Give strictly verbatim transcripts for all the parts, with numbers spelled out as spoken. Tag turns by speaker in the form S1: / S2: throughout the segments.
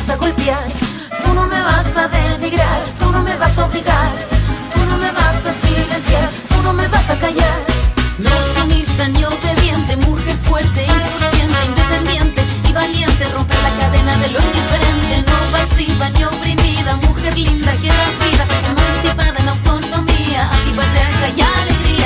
S1: vas a golpear, tú no me vas a denigrar, tú no me vas a obligar, tú no me vas a silenciar, tú no me vas a callar. No sumisa ni obediente, mujer fuerte, insurgente, independiente y valiente, romper la cadena de lo indiferente, no pasiva ni oprimida, mujer linda que das vida, emancipada en autonomía, antipatriarca y alegría.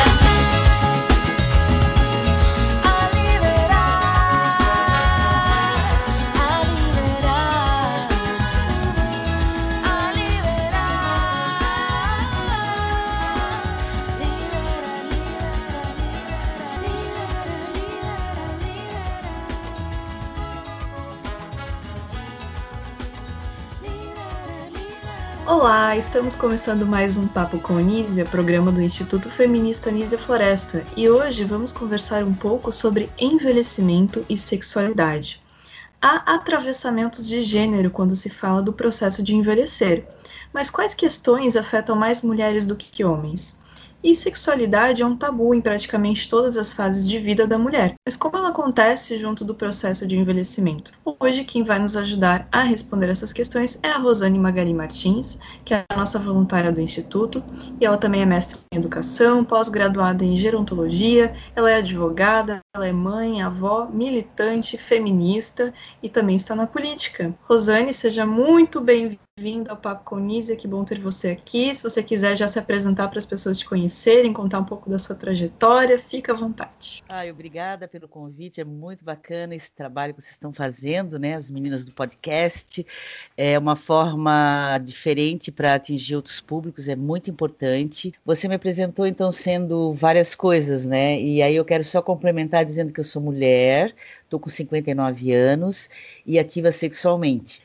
S2: Olá, estamos começando mais um Papo com Anísia, programa do Instituto Feminista Anísia Floresta, e hoje vamos conversar um pouco sobre envelhecimento e sexualidade. Há atravessamentos de gênero quando se fala do processo de envelhecer, mas quais questões afetam mais mulheres do que homens? E sexualidade é um tabu em praticamente todas as fases de vida da mulher. Mas como ela acontece junto do processo de envelhecimento? Hoje quem vai nos ajudar a responder essas questões é a Rosane Magali Martins, que é a nossa voluntária do Instituto, e ela também é mestre em educação, pós-graduada em gerontologia, ela é advogada, ela é mãe, avó, militante, feminista e também está na política. Rosane, seja muito bem-vinda. Bem-vindo ao Papo com Anísia, que bom ter você aqui. Se você quiser já se apresentar para as pessoas te conhecerem, contar um pouco da sua trajetória, fica à vontade.
S3: Ai, obrigada pelo convite, é muito bacana esse trabalho que vocês estão fazendo, né, as meninas do podcast. É uma forma diferente para atingir outros públicos, é muito importante. Você me apresentou, então, sendo várias coisas, né, e aí eu quero só complementar dizendo que eu sou mulher, estou com cinquenta e nove anos e ativa sexualmente.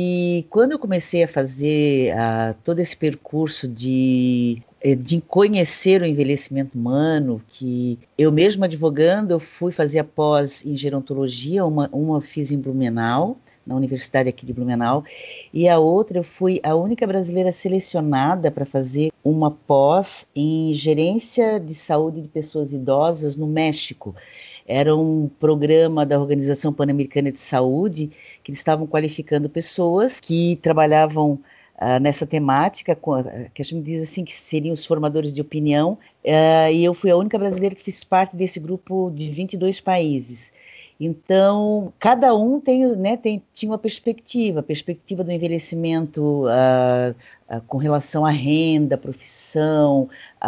S3: E quando eu comecei a fazer uh, todo esse percurso de, de conhecer o envelhecimento humano, que eu mesma advogando, eu fui fazer a pós em gerontologia, uma, uma eu fiz em Blumenau, na universidade aqui de Blumenau, e a outra eu fui a única brasileira selecionada para fazer uma pós em gerência de saúde de pessoas idosas no México. Era um programa da Organização Pan-Americana de Saúde, que eles estavam qualificando pessoas que trabalhavam uh, nessa temática, com, uh, que a gente diz assim, que seriam os formadores de opinião, uh, e eu fui a única brasileira que fiz parte desse grupo de vinte e dois países. Então, cada um tem, né, tem, tinha uma perspectiva, a perspectiva do envelhecimento uh, uh, com relação à renda, à profissão,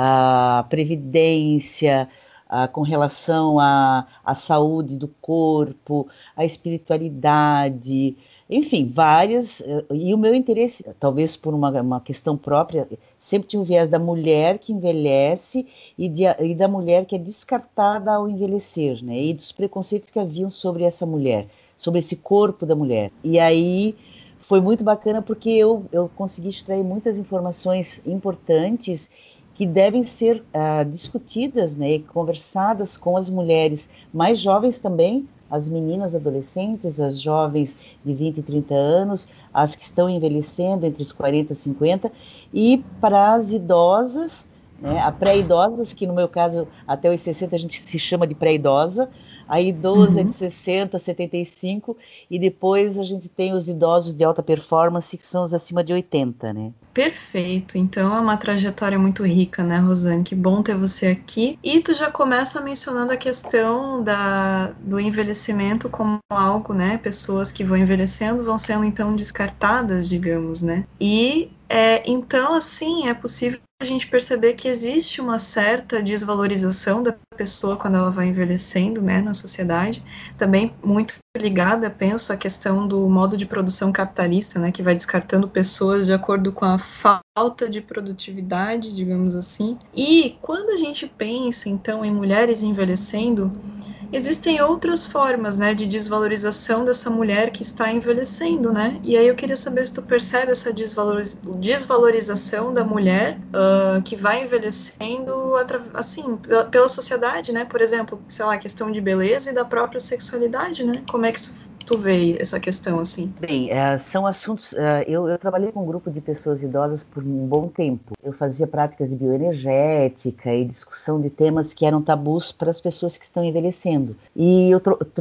S3: à previdência, Uh, com relação à, à saúde do corpo, à espiritualidade, enfim, várias, uh, e o meu interesse, talvez por uma, uma questão própria, sempre tinha o viés da mulher que envelhece e, de, e da mulher que é descartada ao envelhecer, né, e dos preconceitos que haviam sobre essa mulher, sobre esse corpo da mulher. E aí foi muito bacana porque eu, eu consegui extrair muitas informações importantes que devem ser uh, discutidas, né, e conversadas com as mulheres mais jovens também, as meninas adolescentes, as jovens de vinte e trinta anos, as que estão envelhecendo entre os quarenta e cinquenta, e para as idosas, né, a pré-idosas, que no meu caso até os sessenta a gente se chama de pré-idosa, a idosa uhum. é de sessenta, setenta e cinco, e depois a gente tem os idosos de alta performance, que são os acima de oitenta, né?
S2: Perfeito, então é uma trajetória muito rica, né, Rosane? Que bom ter você aqui. E tu já começa mencionando a questão da, do envelhecimento como algo, né? Pessoas que vão envelhecendo vão sendo então descartadas, digamos, né? E é, então, assim, é possível a gente perceber que existe uma certa desvalorização da pessoa quando ela vai envelhecendo, né, na sociedade, também muito ligada, penso, à questão do modo de produção capitalista, né, que vai descartando pessoas de acordo com a falta de produtividade, digamos assim. E quando a gente pensa, então, em mulheres envelhecendo, existem outras formas, né, de desvalorização dessa mulher que está envelhecendo, né, e aí eu queria saber se tu percebe essa desvaloriz- desvalorização da mulher uh, que vai envelhecendo, assim, pela, pela sociedade, né, por exemplo, sei lá, a questão de beleza e da própria sexualidade, né, como é que tu vê essa questão, assim?
S3: Bem, uh, são assuntos, uh, eu, eu trabalhei com um grupo de pessoas idosas por um bom tempo. Eu fazia práticas de bioenergética e discussão de temas que eram tabus para as pessoas que estão envelhecendo. E eu tro- tro-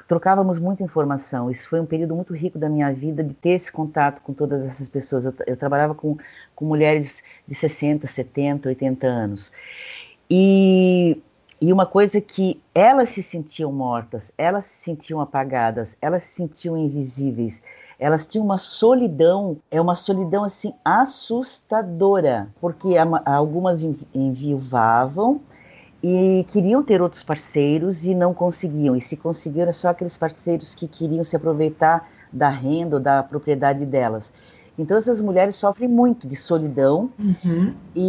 S3: trocávamos muita informação. Isso foi um período muito rico da minha vida, de ter esse contato com todas essas pessoas. Eu, eu trabalhava com, com mulheres de sessenta, setenta, oitenta anos. E, e uma coisa que elas se sentiam mortas, elas se sentiam apagadas, elas se sentiam invisíveis. Elas tinham uma solidão, é uma solidão assim assustadora, porque algumas enviuvavam e queriam ter outros parceiros e não conseguiam. E se conseguiam, era só aqueles parceiros que queriam se aproveitar da renda ou da propriedade delas. Então essas mulheres sofrem muito de solidão, uhum.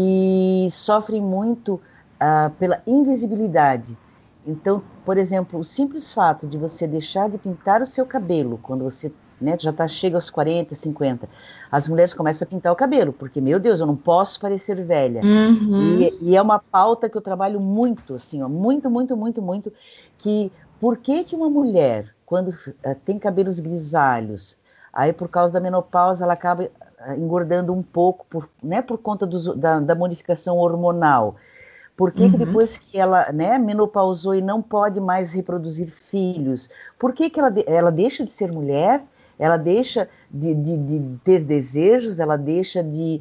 S3: e sofrem muito uh, pela invisibilidade. Então, por exemplo, o simples fato de você deixar de pintar o seu cabelo quando você, né, já tá, chega aos quarenta, cinquenta, as mulheres começam a pintar o cabelo, porque, meu Deus, eu não posso parecer velha. Uhum. E, e é uma pauta que eu trabalho muito, assim, ó, muito, muito, muito, muito, que por que que uma mulher, quando uh, tem cabelos grisalhos, aí por causa da menopausa ela acaba uh, engordando um pouco, por, né, por conta do, da, da modificação hormonal. Por que, uhum. que depois que ela, né, menopausou e não pode mais reproduzir filhos, por que que ela, ela deixa de ser mulher, ela deixa de, de, de ter desejos, ela deixa de,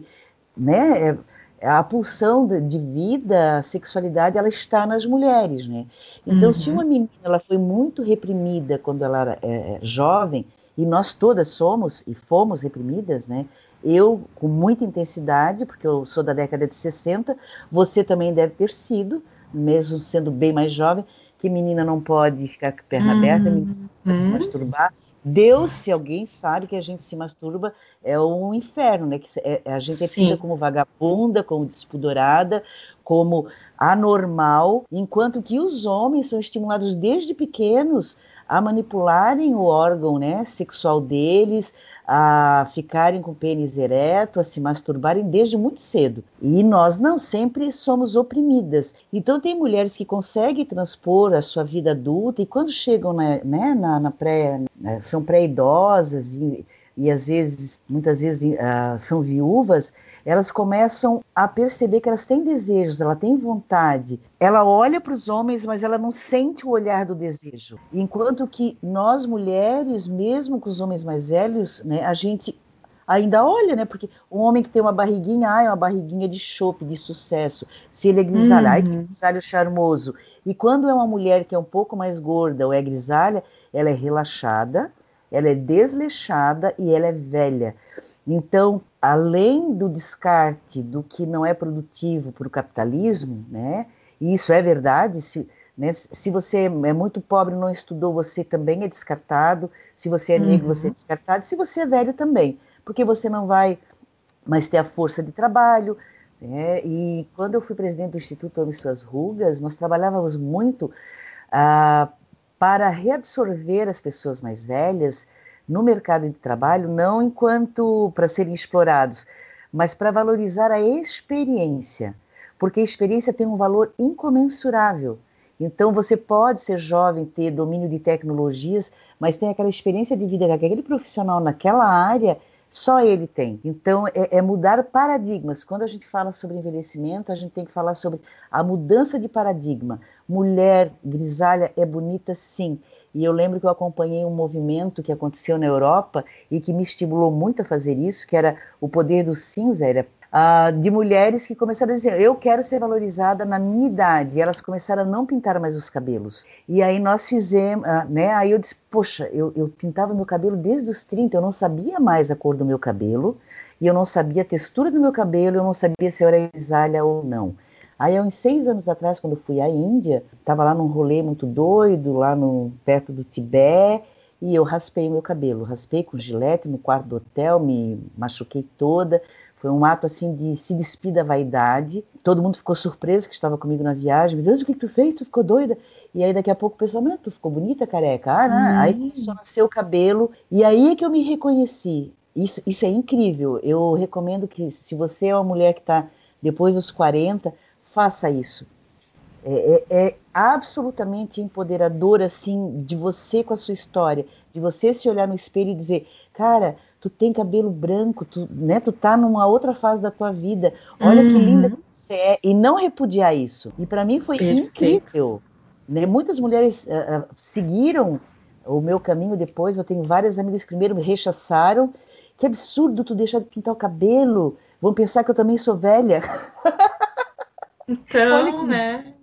S3: né, a pulsão de, de vida, a sexualidade, ela está nas mulheres, né? Então, uhum. se uma menina ela foi muito reprimida quando ela era é, jovem, e nós todas somos e fomos reprimidas, né? Eu, com muita intensidade, porque eu sou da década de sessenta, você também deve ter sido, mesmo sendo bem mais jovem, que menina não pode ficar com a perna uhum. aberta, menina não pode uhum. se masturbar. Deus, se alguém sabe que a gente se masturba, é um inferno, né? Que é, a gente é tida como vagabunda, como despudorada, como anormal, enquanto que os homens são estimulados desde pequenos a manipularem o órgão, né, sexual deles, a ficarem com o pênis ereto, a se masturbarem desde muito cedo. E nós não, sempre somos oprimidas. Então tem mulheres que conseguem transpor a sua vida adulta e quando chegam na, né, na, na pré, né, são pré-idosas e, e às vezes, muitas vezes uh, são viúvas, elas começam a perceber que elas têm desejos, ela tem vontade. Ela olha para os homens, mas ela não sente o olhar do desejo. Enquanto que nós, mulheres, mesmo com os homens mais velhos, né, a gente ainda olha, né? Porque um homem que tem uma barriguinha, ah, é uma barriguinha de chope, de sucesso. Se ele é grisalho, uhum. ai, que grisalho charmoso. E quando é uma mulher que é um pouco mais gorda ou é grisalha, ela é relaxada, ela é desleixada e ela é velha. Então, além do descarte do que não é produtivo para o capitalismo, né, e isso é verdade, se, né, se você é muito pobre e não estudou, você também é descartado, se você é negro, uhum. você é descartado, se você é velho também, porque você não vai mais ter a força de trabalho, né, e quando eu fui presidente do Instituto Ame Suas Rugas, nós trabalhávamos muito ah, para reabsorver as pessoas mais velhas no mercado de trabalho, não enquanto para serem explorados, mas para valorizar a experiência, porque a experiência tem um valor incomensurável. Então você pode ser jovem, ter domínio de tecnologias, mas tem aquela experiência de vida que aquele profissional naquela área, só ele tem. Então é, é mudar paradigmas. Quando a gente fala sobre envelhecimento, a gente tem que falar sobre a mudança de paradigma. Mulher grisalha é bonita, sim. E eu lembro que eu acompanhei um movimento que aconteceu na Europa e que me estimulou muito a fazer isso, que era o poder do cinza, era, uh, de mulheres que começaram a dizer, eu quero ser valorizada na minha idade. E elas começaram a não pintar mais os cabelos. E aí nós fizemos, uh, né? Aí eu disse, poxa, eu, eu pintava meu cabelo desde os trinta, eu não sabia mais a cor do meu cabelo, e eu não sabia a textura do meu cabelo, eu não sabia se eu era grisalha ou não. Aí, há uns seis anos atrás, quando eu fui à Índia, estava lá num rolê muito doido, lá no, perto do Tibete, e eu raspei meu cabelo. Raspei com gilete no quarto do hotel, me machuquei toda. Foi um ato, assim, de se despir da vaidade. Todo mundo ficou surpreso que estava comigo na viagem. Meu Deus, o que tu fez? Tu ficou doida? E aí, daqui a pouco, o pessoal, mas tu ficou bonita, careca? Ah, né? Hum. Aí começou a nascer o cabelo. E aí é que eu me reconheci. Isso, isso é incrível. Eu recomendo que, se você é uma mulher que está depois dos quarenta... faça isso. É, é, é absolutamente empoderador, assim, de você com a sua história, de você se olhar no espelho e dizer, cara, tu tem cabelo branco, tu, né, tu tá numa outra fase da tua vida, olha uhum. que linda que você é, e não repudiar isso. E para mim foi Perfeito. incrível. Né? Muitas mulheres uh, uh, seguiram O meu caminho depois, eu tenho várias amigas que primeiro me rechaçaram. Que absurdo tu deixar de pintar o cabelo. Vão pensar que eu também sou velha. Olha
S2: Então,
S3: que...
S2: né?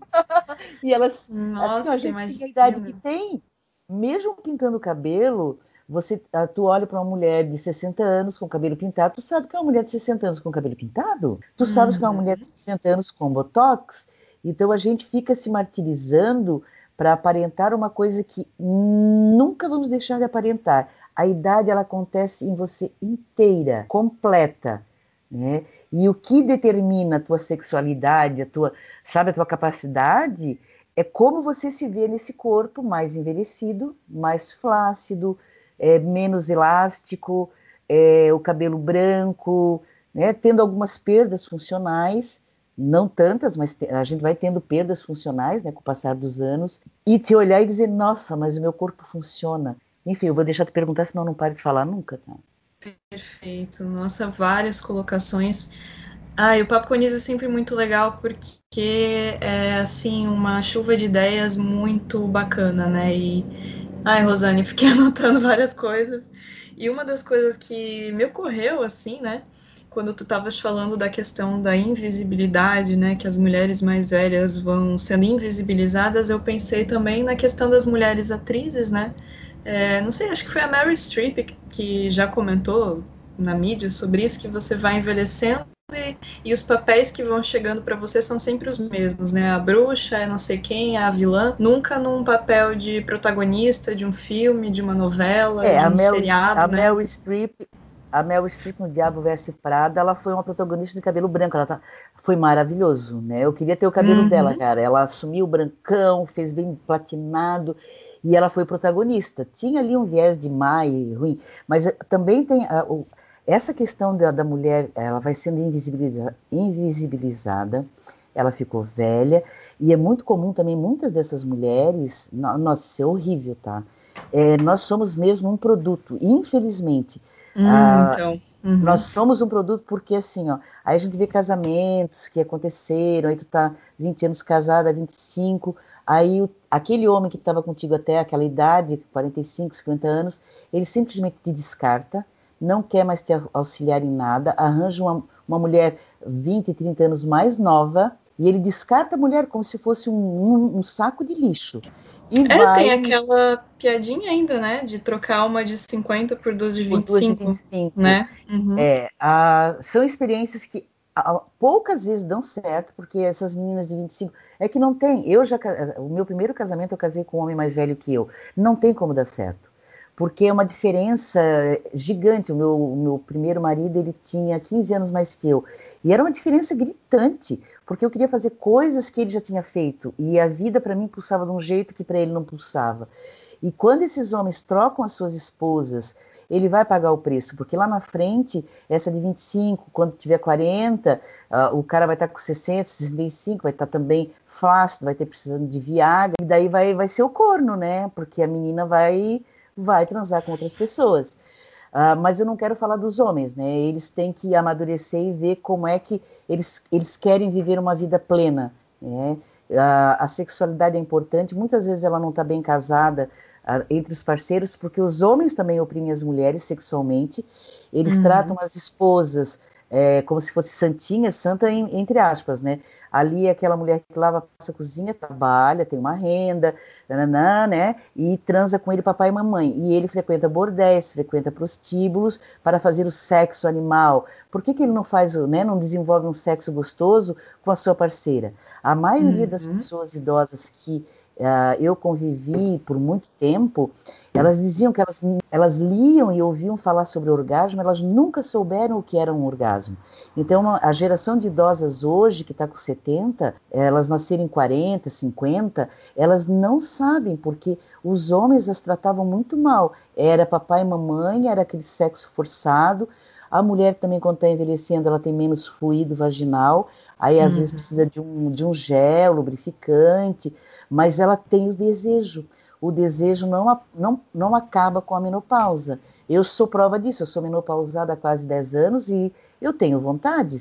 S3: E elas, assim, ó, a
S2: Nossa,
S3: gente tem a idade que
S2: imagina.
S3: tem. Mesmo pintando o cabelo, você, ah, tu olha para uma mulher de sessenta anos com cabelo pintado, tu sabe que é uma mulher de sessenta anos com cabelo pintado? Tu sabes que é uma mulher de
S2: Uhum.
S3: sessenta anos com botox? Então a gente fica se martirizando para aparentar uma coisa que nunca vamos deixar de aparentar. A idade, ela acontece em você inteira, completa, né? E o que determina a tua sexualidade, a tua, sabe, a tua capacidade, é como você se vê nesse corpo mais envelhecido, mais flácido, é, menos elástico, é, o cabelo branco, né, tendo algumas perdas funcionais, não tantas, mas a gente vai tendo perdas funcionais, né, com o passar dos anos, e te olhar e dizer, nossa, mas o meu corpo funciona. Enfim, eu vou deixar te perguntar, senão eu não paro de falar nunca, tá?
S2: Perfeito. Nossa, várias colocações. Ah, e o Papo com Anis é sempre muito legal porque é, assim, uma chuva de ideias muito bacana, né? E, ai, Rosane, fiquei anotando várias coisas. E uma das coisas que me ocorreu, assim, né? Quando tu estavas falando da questão da invisibilidade, né? Que as mulheres mais velhas vão sendo invisibilizadas, eu pensei também na questão das mulheres atrizes, né? É, não sei, acho que foi a Meryl Streep que já comentou na mídia sobre isso, que você vai envelhecendo e, e os papéis que vão chegando para você são sempre os mesmos, né? A bruxa, é não sei quem, a vilã, nunca num papel de protagonista de um filme, de uma novela,
S3: É,
S2: de
S3: a
S2: um
S3: Meryl, a
S2: seriado, né?
S3: Meryl Streep, a Meryl Streep no Diabo Veste Prada, ela foi uma protagonista de cabelo branco, ela tá, foi maravilhoso, né? Eu queria ter o cabelo dela,
S2: Uhum.
S3: cara. Ela assumiu o brancão, fez bem platinado e ela foi protagonista. Tinha ali um viés de má e ruim, mas eh, também tem a, o, essa questão da, da mulher, ela vai sendo invisibiliza, invisibilizada, ela ficou velha e é muito comum também muitas dessas mulheres, no- nossa, isso é horrível, tá? É, nós somos mesmo um produto, infelizmente.
S2: Hum,
S3: Ah,
S2: então.
S3: nós
S2: Uhum.
S3: somos um produto porque, assim, ó, aí a gente vê casamentos que aconteceram, aí tu tá vinte anos casada, vinte e cinco, aí o, aquele homem que estava contigo até aquela idade, quarenta e cinco, cinquenta anos, ele simplesmente te descarta, não quer mais te auxiliar em nada, arranja uma, uma mulher vinte, trinta anos mais nova, e ele descarta a mulher como se fosse um, um, um saco de lixo. E
S2: É, tem
S3: vai
S2: aquela piadinha ainda, né? De trocar uma de cinquenta por duas de
S3: por
S2: vinte e
S3: duas de vinte
S2: cinco,
S3: e cinco.
S2: né? Uhum.
S3: É, a, são experiências que a, poucas vezes dão certo, porque essas meninas de vinte e cinco é que não tem. Eu já, o meu primeiro casamento eu casei com um homem mais velho que eu. Não tem como dar certo. Porque é uma diferença gigante. O meu, o meu primeiro marido, ele tinha quinze anos mais que eu. E era uma diferença gritante, porque eu queria fazer coisas que ele já tinha feito. E a vida, para mim, pulsava de um jeito que para ele não pulsava. E quando esses homens trocam as suas esposas, ele vai pagar o preço, porque lá na frente, essa de vinte e cinco, quando tiver quarenta, uh, o cara vai estar com sessenta, sessenta e cinco, vai estar também flácido, vai ter precisando de Viagra, e daí vai, vai ser o corno, né? Porque a menina vai, vai transar com outras pessoas. Uh, mas eu não quero falar dos homens, né? Eles têm que amadurecer e ver como é que eles, eles querem viver uma vida plena, né? Uh, a sexualidade é importante, muitas vezes ela não está bem casada, entre os parceiros, porque os homens também oprimem as mulheres sexualmente, eles
S2: Uhum.
S3: tratam as esposas é, como se fosse santinha, santa em, entre aspas, né? Ali é aquela mulher que lava, passa, cozinha, trabalha, tem uma renda, nananã, né? E transa com ele papai e mamãe. E ele frequenta bordéis, frequenta prostíbulos para fazer o sexo animal. Por que, que ele não faz, né? Não desenvolve um sexo gostoso com a sua parceira? A maioria das
S2: Uhum.
S3: pessoas idosas que Uh, eu convivi por muito tempo, elas diziam que elas, elas liam e ouviam falar sobre orgasmo, elas nunca souberam o que era um orgasmo. Então, uma, a geração de idosas hoje, que está com setenta, elas nasceram em quarenta, cinquenta, elas não sabem, porque os homens as tratavam muito mal. Era papai e mamãe, era aquele sexo forçado. A mulher também, quando está envelhecendo, ela tem menos fluido vaginal, aí às vezes
S2: Uhum.
S3: precisa de um, de um gel lubrificante, mas ela tem o desejo. O desejo não, não, não acaba com a menopausa. Eu sou prova disso, eu sou menopausada há quase dez anos e eu tenho vontades.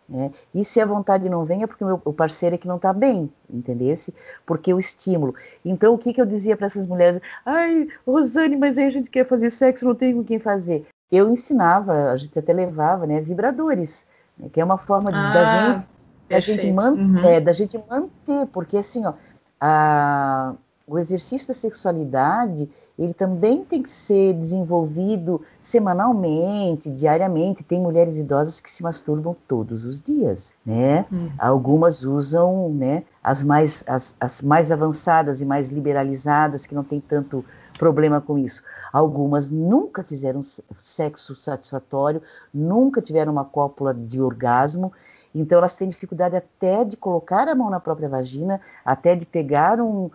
S3: né? E se a vontade não vem é porque o, meu, o parceiro é que não está bem, entendesse? Porque o estímulo. Então, o que, que eu dizia para essas mulheres? Ai, Rosane, mas aí a gente quer fazer sexo, não tem com quem fazer. Eu ensinava, a gente até levava, né, vibradores, né, que é uma forma
S2: Ah,
S3: da gente, da gente, man,
S2: uhum.
S3: é, da gente manter, porque assim, ó, a, o exercício da sexualidade, ele também tem que ser desenvolvido semanalmente, diariamente. Tem mulheres idosas que se masturbam todos os dias, né? Hum. Algumas usam, né, as mais, as, as mais avançadas e mais liberalizadas, que não tem tanto problema com isso. Algumas nunca fizeram sexo satisfatório, nunca tiveram uma cópula de orgasmo, então elas têm dificuldade até de colocar a mão na própria vagina, até de pegar um,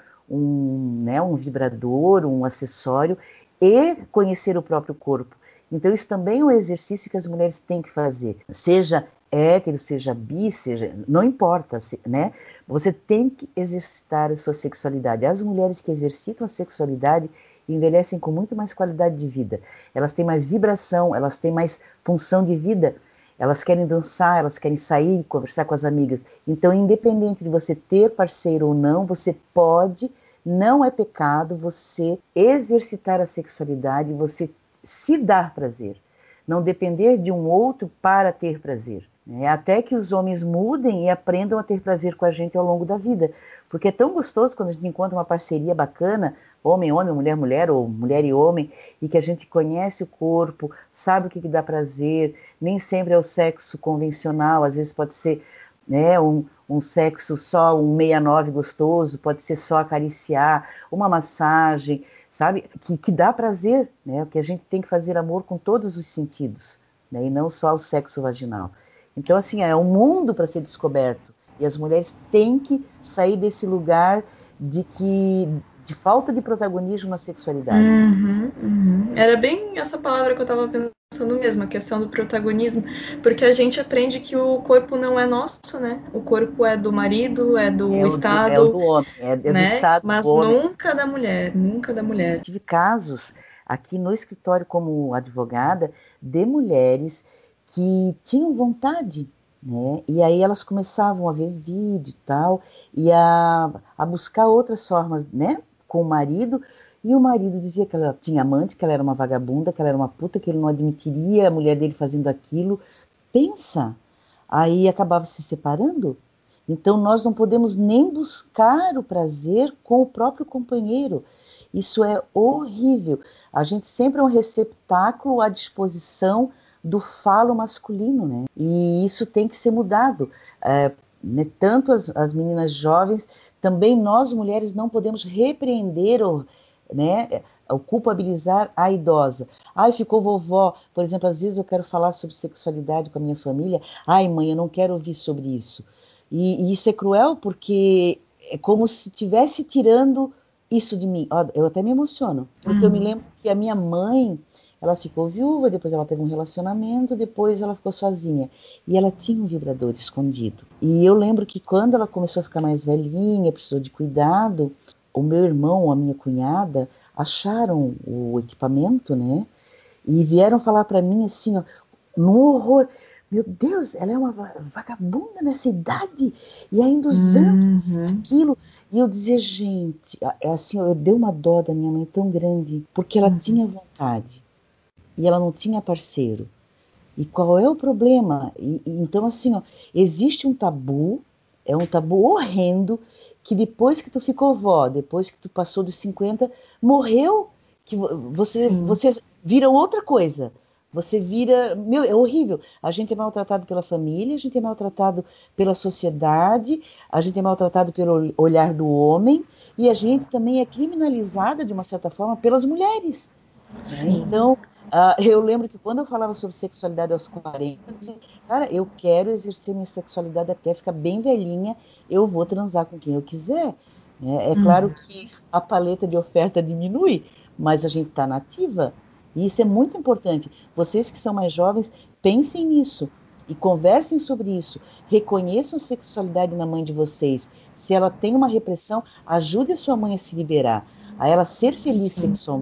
S3: um, né, um vibrador, um acessório e conhecer o próprio corpo. Então isso também é um exercício que as mulheres têm que fazer, seja hétero, seja bi, seja, não importa, né? Você tem que exercitar a sua sexualidade. As mulheres que exercitam a sexualidade envelhecem com muito mais qualidade de vida. Elas têm mais vibração, elas têm mais função de vida. Elas querem dançar, elas querem sair, conversar com as amigas. Então, independente de você ter parceiro ou não, você pode, não é pecado, você exercitar a sexualidade, você se dar prazer. Não depender de um outro para ter prazer. É até que os homens mudem e aprendam a ter prazer com a gente ao longo da vida. Porque é tão gostoso quando a gente encontra uma parceria bacana, homem, homem, mulher, mulher, ou mulher e homem, e que a gente conhece o corpo, sabe o que, que dá prazer, nem sempre é o sexo convencional, às vezes pode ser, né, um, um sexo só, um sessenta e nove gostoso, pode ser só acariciar, uma massagem, sabe, que, que dá prazer, né, porque a gente tem que fazer amor com todos os sentidos, né, e não só o sexo vaginal. Então, assim, é um mundo para ser descoberto, e as mulheres têm que sair desse lugar de que de falta de protagonismo na sexualidade.
S2: Uhum, uhum. Era bem essa palavra que eu estava pensando mesmo, a questão do protagonismo, porque a gente aprende que o corpo não é nosso, né? O corpo é do marido, é do
S3: é
S2: Estado,
S3: do, é o do homem, é, é
S2: né?
S3: do Estado,
S2: mas
S3: do homem.
S2: Nunca da mulher, nunca da mulher.
S3: Tive casos aqui no escritório como advogada de mulheres que tinham vontade, né? E aí elas começavam a ver vídeo e tal, e a, a buscar outras formas, né? Com o marido, e o marido dizia que ela tinha amante, que ela era uma vagabunda, que ela era uma puta, que ele não admitiria a mulher dele fazendo aquilo. Pensa! Aí acabava se separando. Então nós não podemos nem buscar o prazer com o próprio companheiro. Isso é horrível. A gente sempre é um receptáculo à disposição do falo masculino, né? E isso tem que ser mudado. É, né? Tanto as, as meninas jovens, também nós mulheres não podemos repreender ou, né, ou culpabilizar a idosa. Ai, ficou vovó. Por exemplo, às vezes eu quero falar sobre sexualidade com a minha família. Ai, mãe, eu não quero ouvir sobre isso. E, e isso é cruel porque é como se estivesse tirando isso de mim. Eu até me emociono, porque uhum. eu me lembro que a minha mãe, ela ficou viúva, depois ela teve um relacionamento, depois ela ficou sozinha. E ela tinha um vibrador escondido. E eu lembro que quando ela começou a ficar mais velhinha, precisou de cuidado, o meu irmão, a minha cunhada, acharam o equipamento, né? E vieram falar para mim assim, ó, no horror, meu Deus, ela é uma vagabunda nessa idade e ainda usando uhum. aquilo. E eu dizia, gente, é assim, eu dei uma dó da minha mãe tão grande, porque ela uhum. tinha vontade e ela não tinha parceiro. E qual é o problema? E, e, então, assim, ó, existe um tabu, é um tabu horrendo, que depois que tu ficou vó, depois que tu passou dos cinquenta, morreu, que você, você vira outra coisa. Você vira... Meu, é horrível. A gente é maltratado pela família, a gente é maltratado pela sociedade, a gente é maltratado pelo olhar do homem, e a gente também é criminalizada, de uma certa forma, pelas mulheres. Sim. Então, uh, eu lembro que quando eu falava sobre sexualidade aos quarenta, eu dizia, cara, eu quero exercer minha sexualidade até ficar bem velhinha, eu vou transar com quem eu quiser. É, é hum. claro que a paleta de oferta diminui, mas a gente está nativa. E isso é muito importante. Vocês que são mais jovens, pensem nisso e conversem sobre isso. Reconheçam a sexualidade na mãe de vocês. Se ela tem uma repressão, ajude a sua mãe a se liberar, a ela ser feliz Sim. sexualmente.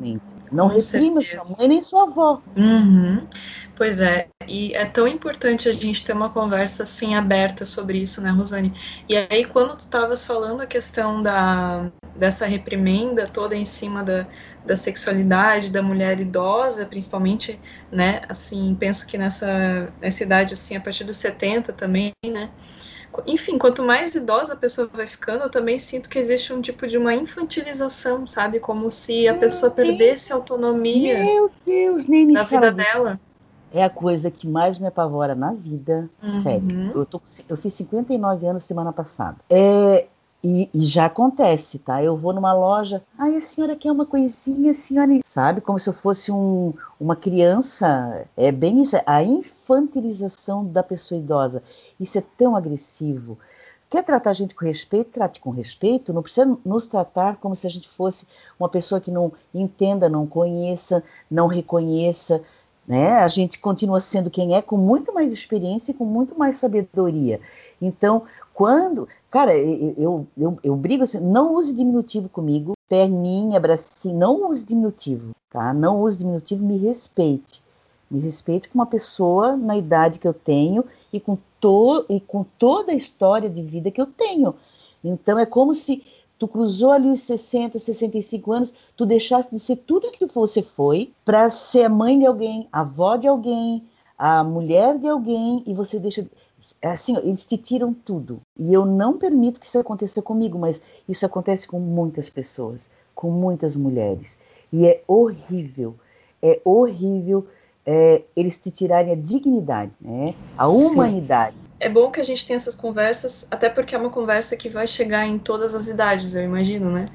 S3: Não reprima sua mãe nem sua avó.
S2: Uhum. Pois é, e é tão importante a gente ter uma conversa assim aberta sobre isso, né, Rosane? E aí, quando tu estavas falando a questão da, dessa reprimenda toda em cima da, da sexualidade da mulher idosa, principalmente, né, assim, penso que nessa, nessa idade, assim, a partir dos setenta também, né, enfim, quanto mais idosa a pessoa vai ficando, eu também sinto que existe um tipo de uma infantilização, sabe? Como se a pessoa perdesse a autonomia
S3: Meu Deus, nem me
S2: da
S3: fala
S2: vida
S3: disso.
S2: dela.
S3: É a coisa que mais me apavora na vida,
S2: Uhum.
S3: sério. Eu, tô, eu fiz cinquenta e nove anos semana passada. É, e, e já acontece, tá? Eu vou numa loja, ai, a senhora quer uma coisinha, a senhora... Sabe? Como se eu fosse um, uma criança. É bem isso, a infantilização da pessoa idosa. Isso é tão agressivo. Quer tratar a gente com respeito? Trate com respeito. Não precisa nos tratar como se a gente fosse uma pessoa que não entenda, não conheça, não reconheça. Né? A gente continua sendo quem é, com muito mais experiência e com muito mais sabedoria. Então, quando... Cara, eu, eu, eu, eu brigo assim, não use diminutivo comigo, perninha, bracinho, não use diminutivo, tá? Não use diminutivo, me respeite. Me respeite como uma pessoa na idade que eu tenho e com, to, e com toda a história de vida que eu tenho. Então, é como se tu cruzou ali os sessenta, sessenta e cinco anos, tu deixasse de ser tudo que você foi para ser a mãe de alguém, a avó de alguém, a mulher de alguém, e você deixa... Assim, eles te tiram tudo. E eu não permito que isso aconteça comigo, mas isso acontece com muitas pessoas, com muitas mulheres. E é horrível, é horrível é, eles te tirarem a dignidade, né? A
S2: Sim.
S3: humanidade.
S2: É bom que a gente tenha essas conversas, até porque é uma conversa que vai chegar em todas as idades, eu imagino, né?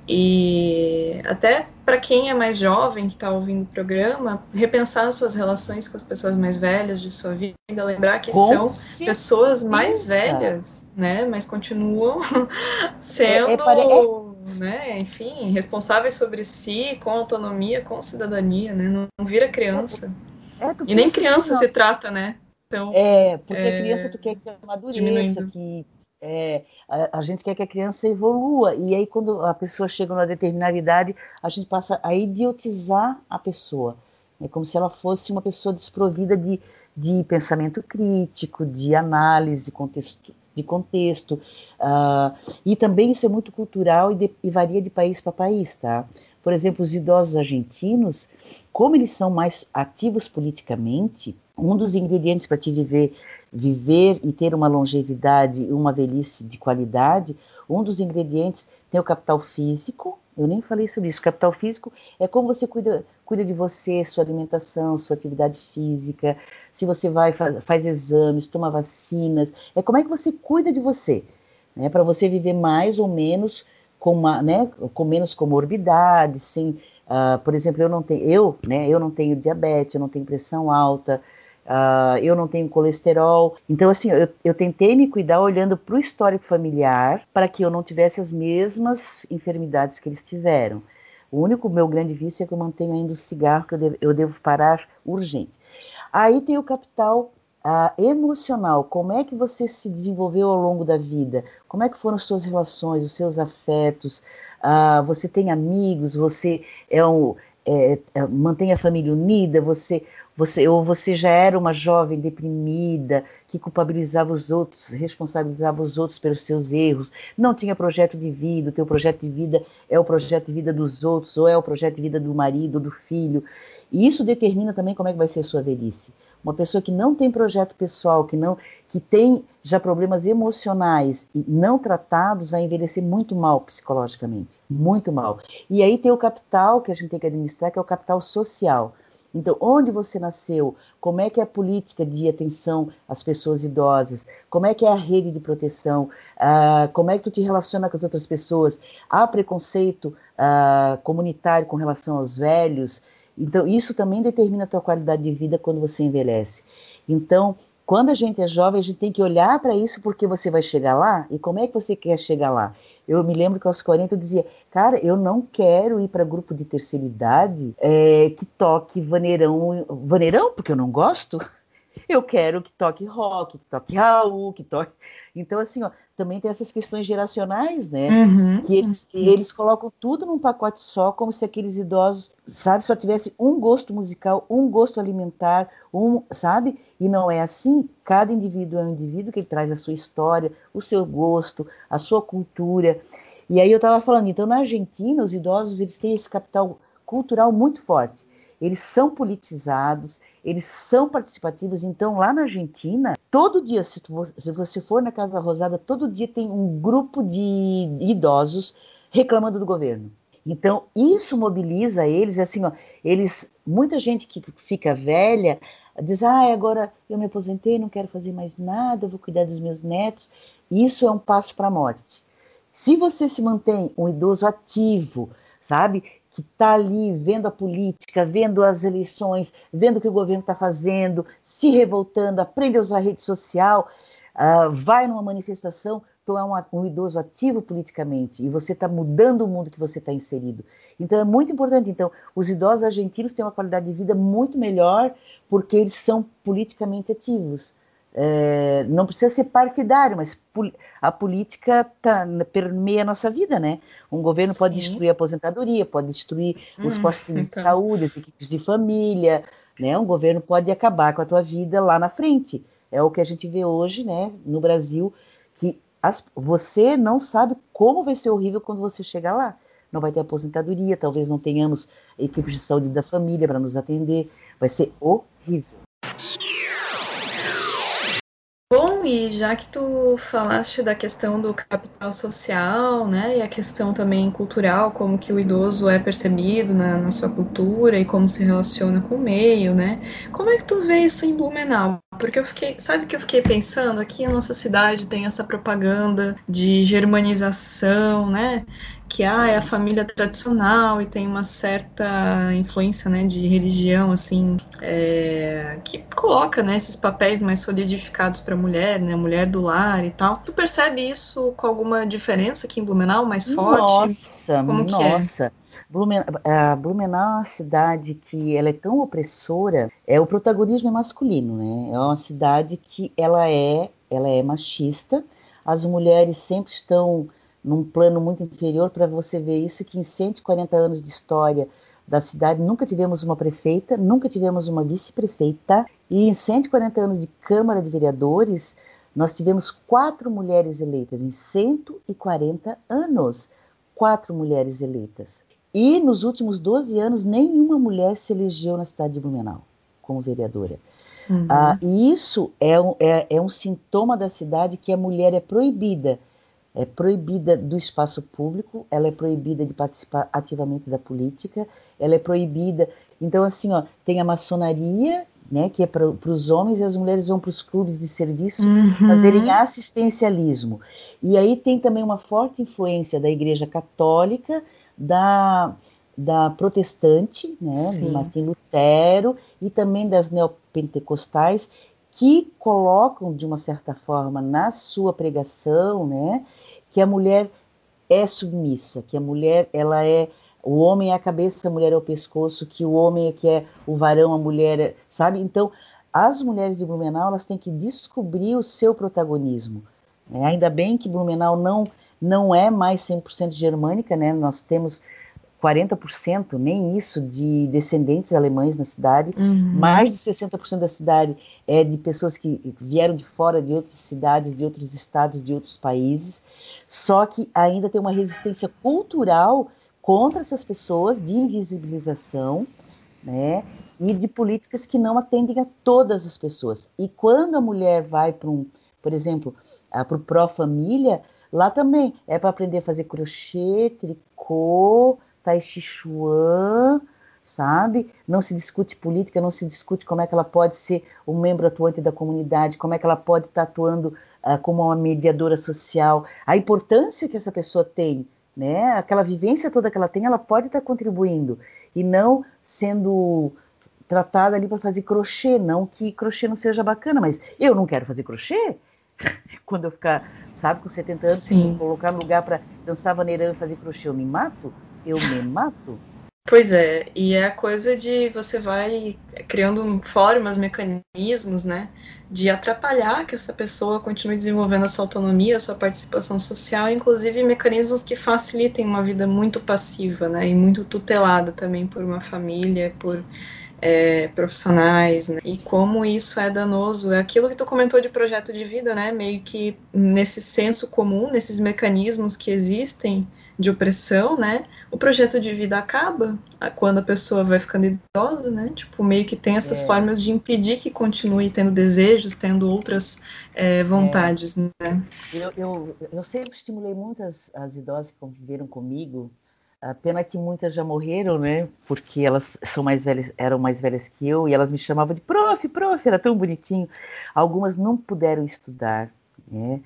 S2: E até para quem é mais jovem, que está ouvindo o programa, repensar suas relações com as pessoas mais velhas de sua vida, lembrar que
S3: Com
S2: são
S3: certeza.
S2: Pessoas mais velhas, né? Mas continuam sendo,
S3: é, é, pare... é...
S2: né? Enfim, responsáveis sobre si, com autonomia, com cidadania, né? Não, não vira criança.
S3: É,
S2: e nem
S3: assim,
S2: criança
S3: ó,
S2: se trata, né? Então,
S3: é, porque
S2: é...
S3: a criança tu quer que amadureça,
S2: diminuindo.
S3: que é, a, a gente quer que a criança evolua, e aí quando a pessoa chega numa determinada idade, a gente passa a idiotizar a pessoa. É como se ela fosse uma pessoa desprovida de, de pensamento crítico, de análise contexto, de contexto. Uh, e também isso é muito cultural e, de, e varia de país para país, tá? Por exemplo, os idosos argentinos, como eles são mais ativos politicamente, um dos ingredientes para te viver, viver e ter uma longevidade e uma velhice de qualidade, um dos ingredientes tem o capital físico. Eu nem falei sobre isso. O capital físico é como você cuida, cuida de você, sua alimentação, sua atividade física, se você vai, faz, faz exames, toma vacinas, é como é que você cuida de você, né, para você viver mais ou menos com, uma, né, com menos comorbidades, sem, uh, por exemplo, eu não tenho, eu, né, eu não tenho diabetes, eu não tenho pressão alta, Uh, eu não tenho colesterol. Então, assim, eu, eu tentei me cuidar olhando para o histórico familiar para que eu não tivesse as mesmas enfermidades que eles tiveram. O único meu grande vício é que eu mantenho ainda o cigarro, que eu devo, eu devo parar urgente. Aí tem o capital uh, emocional. Como é que você se desenvolveu ao longo da vida? Como é que foram as suas relações, os seus afetos? Uh, você tem amigos? Você é um, é, é, mantém a família unida? Você... Você, ou você já era uma jovem deprimida, que culpabilizava os outros, responsabilizava os outros pelos seus erros, não tinha projeto de vida, o teu projeto de vida é o projeto de vida dos outros, ou é o projeto de vida do marido, do filho. E isso determina também como é que vai ser a sua velhice. Uma pessoa que não tem projeto pessoal, que, não, que tem já problemas emocionais e não tratados, vai envelhecer muito mal psicologicamente, muito mal. E aí tem o capital que a gente tem que administrar, que é o capital social. Então, onde você nasceu, como é que é a política de atenção às pessoas idosas, como é que é a rede de proteção, uh, como é que tu te relaciona com as outras pessoas, há preconceito uh, comunitário com relação aos velhos, então isso também determina a tua qualidade de vida quando você envelhece. Então, quando a gente é jovem, a gente tem que olhar para isso porque você vai chegar lá, e como é que você quer chegar lá? Eu me lembro que aos quarenta eu dizia, cara, eu não quero ir para grupo de terceira idade é, que toque vaneirão, vaneirão, porque eu não gosto. Eu quero que toque rock, que toque Raul, que toque... Então, assim, ó, também tem essas questões geracionais, né?
S2: Uhum.
S3: Que eles, eles colocam tudo num pacote só, como se aqueles idosos, sabe, só tivessem um gosto musical, um gosto alimentar, um, sabe? E não é assim. Cada indivíduo é um indivíduo que ele traz a sua história, o seu gosto, a sua cultura. E aí eu estava falando, então na Argentina, os idosos eles têm esse capital cultural muito forte. Eles são politizados, eles são participativos. Então, lá na Argentina, todo dia, se, tu, se você for na Casa Rosada, todo dia tem um grupo de idosos reclamando do governo. Então, isso mobiliza eles, assim, ó, eles, muita gente que fica velha diz, ah, agora eu me aposentei, não quero fazer mais nada, vou cuidar dos meus netos. Isso é um passo para a morte. Se você se mantém um idoso ativo, sabe, que está ali vendo a política, vendo as eleições, vendo o que o governo está fazendo, se revoltando, aprende a usar a rede social, uh, vai numa manifestação, tu é um, um idoso ativo politicamente e você está mudando o mundo que você está inserido. Então é muito importante. Então, os idosos argentinos têm uma qualidade de vida muito melhor porque eles são politicamente ativos. É, não precisa ser partidário, mas a política tá, permeia a nossa vida, né? Um governo Sim. pode destruir a aposentadoria, pode destruir hum, os postos de então. saúde, as equipes de família, né? Um governo pode acabar com a tua vida lá na frente. É o que a gente vê hoje, né, no Brasil, que as, você não sabe como vai ser horrível quando você chegar lá. Não vai ter aposentadoria, talvez não tenhamos equipes de saúde da família para nos atender. Vai ser horrível.
S2: Bom, e já que tu falaste da questão do capital social, né, e a questão também cultural, como que o idoso é percebido na, na sua cultura e como se relaciona com o meio, né, como é que tu vê isso em Blumenau? Porque eu fiquei, sabe que eu fiquei pensando, aqui em nossa cidade tem essa propaganda de germanização, né, que ah, é a família tradicional e tem uma certa influência, né, de religião, assim, é, que coloca, né, esses papéis mais solidificados para a mulher, né, a mulher do lar e tal. Tu percebe isso com alguma diferença aqui em Blumenau, mais forte?
S3: Nossa,
S2: Como
S3: nossa.
S2: Que é?
S3: Blumenau, a Blumenau é uma cidade que ela é tão opressora, é o protagonismo é masculino, né? É uma cidade que ela é, ela é machista. As mulheres sempre estão num plano muito inferior. Para você ver isso, que em cento e quarenta anos de história da cidade nunca tivemos uma prefeita, nunca tivemos uma vice-prefeita, e em cento e quarenta anos de Câmara de Vereadores nós tivemos quatro mulheres eleitas, em cento e quarenta anos, quatro mulheres eleitas. E nos últimos doze anos nenhuma mulher se elegeu na cidade de Blumenau como vereadora. Uhum. Ah, e isso é um, é, é um sintoma da cidade, que a mulher é proibida é proibida do espaço público, ela é proibida de participar ativamente da política, ela é proibida. Então, assim, ó, tem a maçonaria, né, que é para os homens, e as mulheres vão para os clubes de serviço uhum. fazerem assistencialismo. E aí tem também uma forte influência da Igreja Católica, da, da protestante, né, de Martim Lutero, e também das neopentecostais, que colocam, de uma certa forma, na sua pregação, né, que a mulher é submissa, que a mulher, ela é, o homem é a cabeça, a mulher é o pescoço, que o homem é que é o varão, a mulher é, sabe? Então, as mulheres de Blumenau, elas têm que descobrir o seu protagonismo, né? Ainda bem que Blumenau não, não é mais cem por cento germânica, né? Nós temos quarenta por cento, nem isso, de descendentes alemães na cidade. Uhum. Mais de sessenta por cento da cidade é de pessoas que vieram de fora, de outras cidades, de outros estados, de outros países. Só que ainda tem uma resistência cultural contra essas pessoas, de invisibilização, né? E de políticas que não atendem a todas as pessoas. E quando a mulher vai para um, por exemplo, para o Pró-Família, lá também é para aprender a fazer crochê, tricô, Tai Chi Chuan, sabe? Não se discute política, não se discute como é que ela pode ser um membro atuante da comunidade, como é que ela pode estar atuando uh, como uma mediadora social. A importância que essa pessoa tem, né? Aquela vivência toda que ela tem, ela pode estar contribuindo, e não sendo tratada ali para fazer crochê. Não que crochê não seja bacana, mas eu não quero fazer crochê. Quando eu ficar, sabe, com setenta anos, se me colocar no lugar para dançar vaneirão e fazer crochê, eu me mato? Eu me mato?
S2: Pois é, e é a coisa de você vai criando formas, mecanismos, né, de atrapalhar que essa pessoa continue desenvolvendo a sua autonomia, a sua participação social, inclusive mecanismos que facilitem uma vida muito passiva, né, e muito tutelada também por uma família, por é, profissionais, né, e como isso é danoso. É aquilo que tu comentou de projeto de vida, né, meio que nesse senso comum, nesses mecanismos que existem de opressão, né, o projeto de vida acaba quando a pessoa vai ficando idosa, né, tipo, meio que tem essas
S3: É,
S2: formas de impedir que continue tendo desejos, tendo outras é,
S3: é,
S2: vontades, né.
S3: eu, eu, eu sempre estimulei muitas as idosas que conviveram comigo. A pena que muitas já morreram, né? Porque elas são mais velhas, eram mais velhas que eu, e elas me chamavam de prof, prof, era tão bonitinho. Algumas não puderam estudar, né?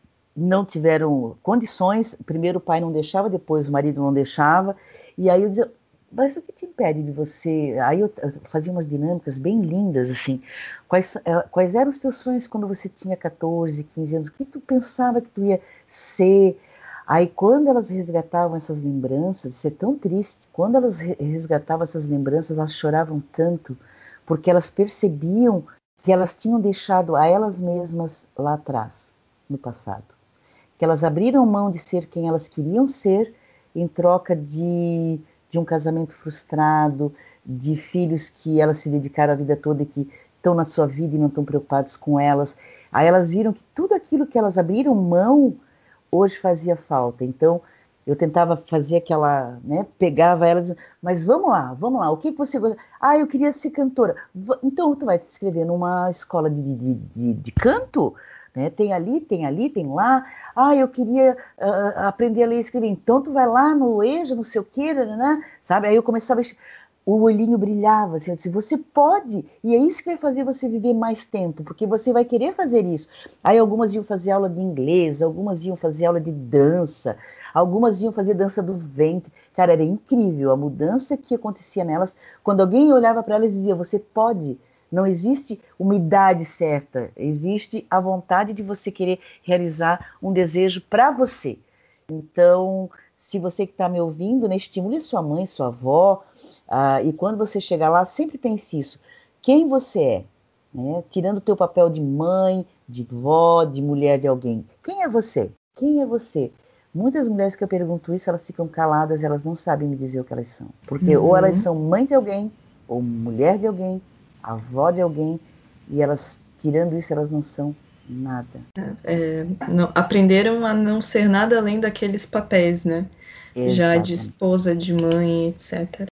S3: Não tiveram condições. Primeiro o pai não deixava, depois o marido não deixava. E aí eu dizia, mas o que te impede de você... Aí eu fazia umas dinâmicas bem lindas, assim. Quais, quais eram os teus sonhos quando você tinha catorze, quinze anos? O que tu pensava que tu ia ser? Aí quando elas resgatavam essas lembranças, isso é tão triste. Quando elas resgatavam essas lembranças, elas choravam tanto, porque elas percebiam que elas tinham deixado a elas mesmas lá atrás, no passado. Que elas abriram mão de ser quem elas queriam ser em troca de, de um casamento frustrado, de filhos que elas se dedicaram a vida toda e que estão na sua vida e não estão preocupados com elas. Aí elas viram que tudo aquilo que elas abriram mão hoje fazia falta. Então eu tentava fazer aquela, né, pegava elas, mas vamos lá, vamos lá, o que, que você gosta? Ah, eu queria ser cantora. Então tu vai te inscrever numa escola de, de, de, de canto? Né? Tem ali, tem ali, tem lá. Ah, eu queria uh, aprender a ler e escrever. Então tu vai lá no EJA, não sei o que, né? Sabe? Aí eu começava a... O olhinho brilhava, assim, eu disse, você pode, e é isso que vai fazer você viver mais tempo, porque você vai querer fazer isso. Aí algumas iam fazer aula de inglês, algumas iam fazer aula de dança, algumas iam fazer dança do ventre. Cara, era incrível a mudança que acontecia nelas, quando alguém olhava para elas e dizia, você pode. Não existe uma idade certa, existe a vontade de você querer realizar um desejo para você. Então, se você que está me ouvindo, né, estimule sua mãe, sua avó, ah, e quando você chegar lá, sempre pense isso. Quem você é? Né? Tirando o teu papel de mãe, de vó, de mulher de alguém. Quem é você? Quem é você? Muitas mulheres que eu pergunto isso, elas ficam caladas, elas não sabem me dizer o que elas são. Porque uhum. ou elas são mãe de alguém, ou mulher de alguém, avó de alguém, e elas, tirando isso, elas não são nada.
S2: É, não, aprenderam a não ser nada além daqueles papéis, né? Exatamente. Já de esposa, de mãe, etcétera.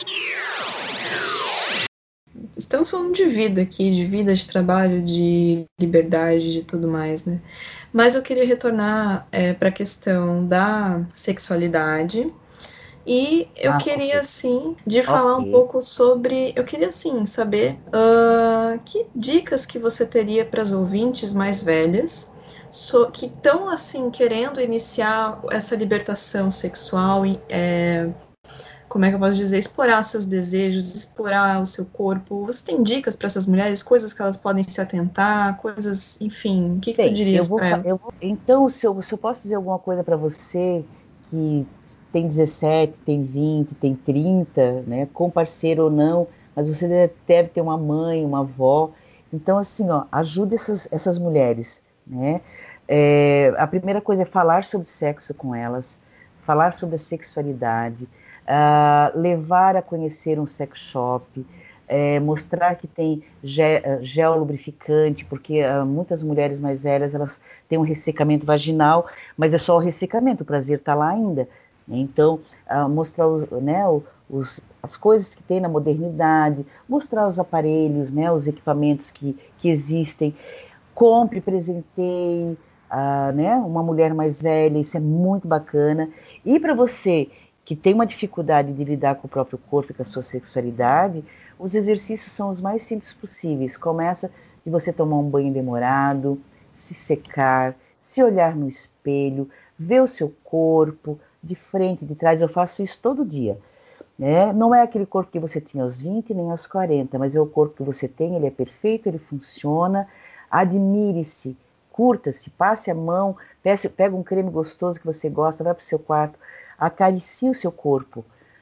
S2: Estamos falando de vida aqui, de vida, de trabalho, de liberdade, de tudo mais, né? Mas eu queria retornar é, para a questão da sexualidade. E eu ah, queria, okay. assim, de falar okay. um pouco sobre... Eu queria, assim, saber uh, que dicas que você teria para as ouvintes mais velhas so, que estão, assim, querendo iniciar essa libertação sexual e, é, como é que eu posso dizer, explorar seus desejos, explorar o seu corpo. Você tem dicas para essas mulheres, coisas que elas podem se atentar, coisas, enfim, o que, que Bem, tu dirias para elas?
S3: Eu vou, então, se eu, se eu posso dizer alguma coisa para você que tem dezessete, tem vinte, tem trinta, né, com parceiro ou não, mas você deve, deve ter uma mãe, uma avó. Então, assim, ó, ajude essas, essas mulheres, né? É, a primeira coisa é falar sobre sexo com elas, falar sobre a sexualidade, uh, levar a conhecer um sex shop, é, mostrar que tem ge, gel lubrificante, porque uh, muitas mulheres mais velhas, elas têm um ressecamento vaginal, mas é só o ressecamento, o prazer está lá ainda. Então, uh, mostrar né, os, as coisas que tem na modernidade, mostrar os aparelhos, né, os equipamentos que, que existem, compre, presenteie uh, né, uma mulher mais velha, isso é muito bacana. E para você que tem uma dificuldade de lidar com o próprio corpo e com a sua sexualidade, os exercícios são os mais simples possíveis. Começa de você tomar um banho demorado, se secar, se olhar no espelho, ver o seu corpo, de frente, de trás. Eu faço isso todo dia. Né? Não é aquele corpo que você tinha aos vinte nem aos quarenta, mas é o corpo que você tem, ele é perfeito, ele funciona. Admire-se, curta-se, passe a mão, pega um creme gostoso que você gosta, vai para o seu quarto, acaricie o seu corpo.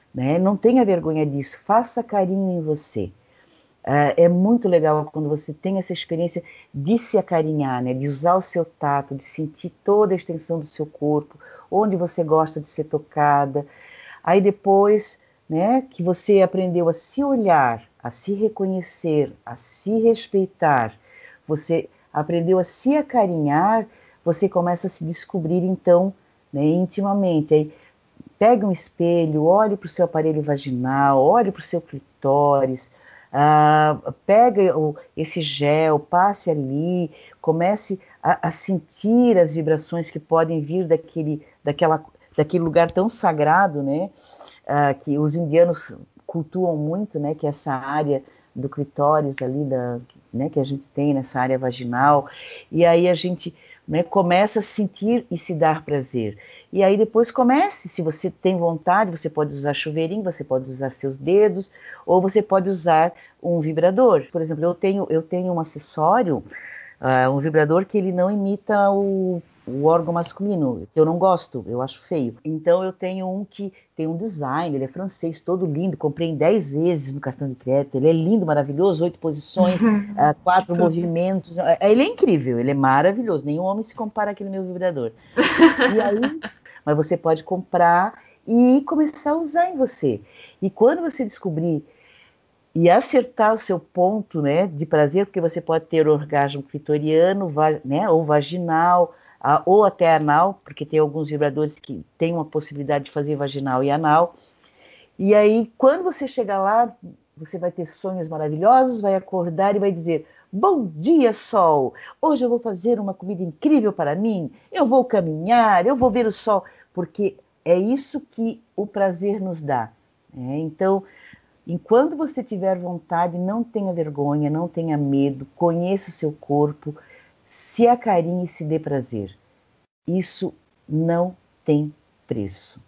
S3: né? Não tenha vergonha disso, faça carinho em você. Uh, é muito legal quando você tem essa experiência de se acarinhar, né? De usar o seu tato, de sentir toda a extensão do seu corpo, onde você gosta de ser tocada. Aí depois, né, que você aprendeu a se olhar, a se reconhecer, a se respeitar, você aprendeu a se acarinhar, você começa a se descobrir, então, né, intimamente. Aí, pegue um espelho, olhe para o seu aparelho vaginal, olhe para o seu clitóris, uh, pegue o, esse gel, passe ali, comece a, a sentir as vibrações que podem vir daquele, daquela, daquele lugar tão sagrado, né, uh, que os indianos cultuam muito, né, que é essa área do clitóris ali, da, né, que a gente tem nessa área vaginal, e aí a gente, né, começa a sentir e se dar prazer. E aí depois comece, se você tem vontade, você pode usar chuveirinho, você pode usar seus dedos, ou você pode usar um vibrador. Por exemplo, eu tenho, eu tenho um acessório, uh, um vibrador que ele não imita o, o órgão masculino, que eu não gosto, eu acho feio. Então eu tenho um que tem um design, ele é francês, todo lindo, comprei em dez vezes no cartão de crédito, ele é lindo, maravilhoso, oito posições, uh, quatro movimentos, uh, ele é incrível, ele é maravilhoso, nenhum homem se compara àquele meu vibrador. E aí, mas você pode comprar e começar a usar em você. E quando você descobrir e acertar o seu ponto, né, de prazer, porque você pode ter orgasmo clitoriano, né, ou vaginal, ou até anal, porque tem alguns vibradores que têm uma possibilidade de fazer vaginal e anal. E aí, quando você chegar lá, você vai ter sonhos maravilhosos, vai acordar e vai dizer: bom dia, sol! Hoje eu vou fazer uma comida incrível para mim, eu vou caminhar, eu vou ver o sol, porque é isso que o prazer nos dá. Né? Então, enquanto você tiver vontade, não tenha vergonha, não tenha medo, conheça o seu corpo, se acarinhe e se dê prazer. Isso não tem preço.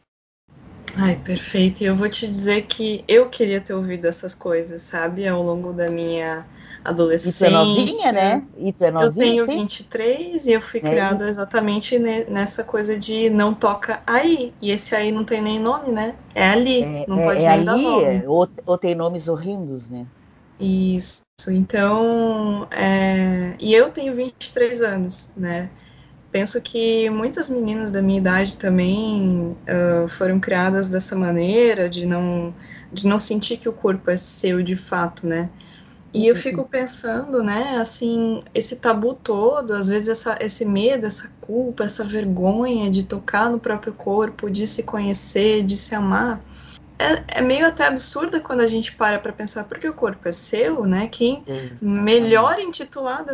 S2: Ai, perfeito. E eu vou te dizer que eu queria ter ouvido essas coisas, sabe? Ao longo da minha adolescência.
S3: Isso é novinha, né? Isso é novinha.
S2: Eu tenho vinte e três e eu fui é, criada e... exatamente nessa coisa de não toca aí. E esse aí não tem nem nome, né? É ali,
S3: é,
S2: não
S3: é,
S2: pode
S3: é
S2: nem
S3: ali,
S2: dar nome.
S3: Ou, ou tem nomes horrendos, né?
S2: Isso. Então, é... e eu tenho vinte e três anos, né? Penso que muitas meninas da minha idade também uh, foram criadas dessa maneira, de não, de não sentir que o corpo é seu de fato, né? E eu fico pensando, né, assim, esse tabu todo, às vezes essa, esse medo, essa culpa, essa vergonha de tocar no próprio corpo, de se conhecer, de se amar, é, é meio até absurda quando a gente para para pensar, porque o corpo é seu, né? Quem Exatamente. Melhor intitulada